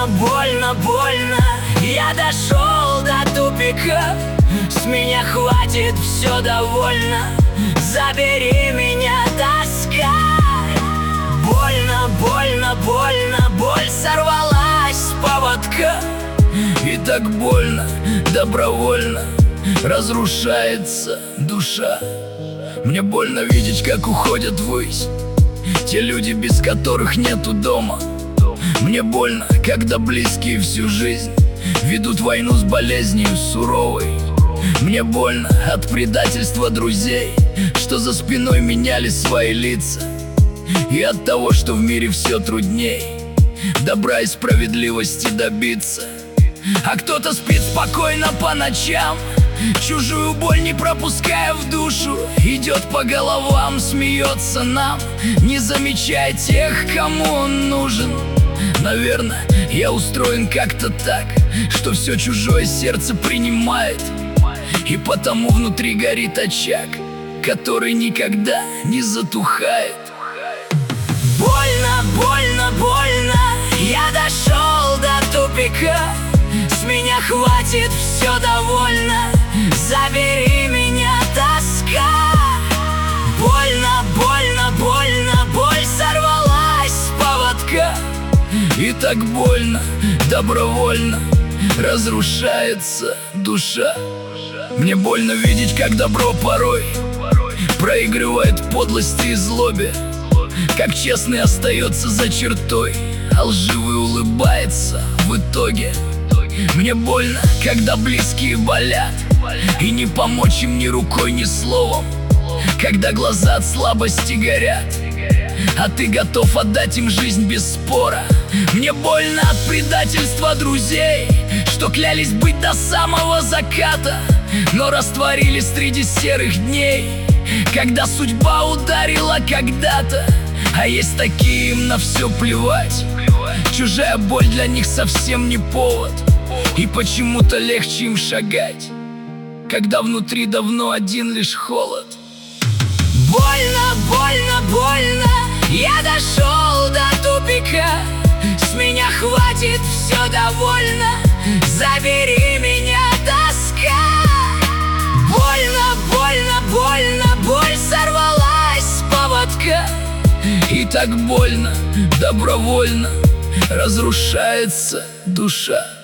Больно, больно, больно, я дошел до тупика. С меня хватит, все довольно, забери меня, тоска. Больно, больно, больно, боль сорвалась с поводка. И так больно, добровольно разрушается душа. Мне больно видеть, как уходят ввысь те люди, без которых нету дома. Мне больно, когда близкие всю жизнь ведут войну с болезнью суровой. Мне больно от предательства друзей, что за спиной меняли свои лица. И от того, что в мире все трудней добра и справедливости добиться. А кто-то спит спокойно по ночам, чужую боль не пропуская в душу. Идет по головам, смеется нам, не замечая тех, кому он нужен. Наверное, я устроен как-то так, что все чужое сердце принимает. И потому внутри горит очаг, который никогда не затухает. Больно, больно, больно, я дошел до тупика. С меня хватит, все довольно, забери меня, тоска. Больно, больно, больно, боль сорвалась с поводка. И так больно, добровольно разрушается душа. Мне больно видеть, как добро порой проигрывает в подлости и злобе, как честный остается за чертой, а лживый улыбается в итоге. Мне больно, когда близкие болят, и не помочь им ни рукой, ни словом, когда глаза от слабости горят, а ты готов отдать им жизнь без спора. Мне больно от предательства друзей, что клялись быть до самого заката, но растворились среди серых дней, когда судьба ударила когда-то. А есть такие, им на все плевать, чужая боль для них совсем не повод. И почему-то легче им шагать, когда внутри давно один лишь холод. Больно, больно, больно, я дошел до тупика. С меня хватит, все довольно, забери меня, тоска. Больно, больно, больно, боль сорвалась с поводка. И так больно, добровольно разрушается душа.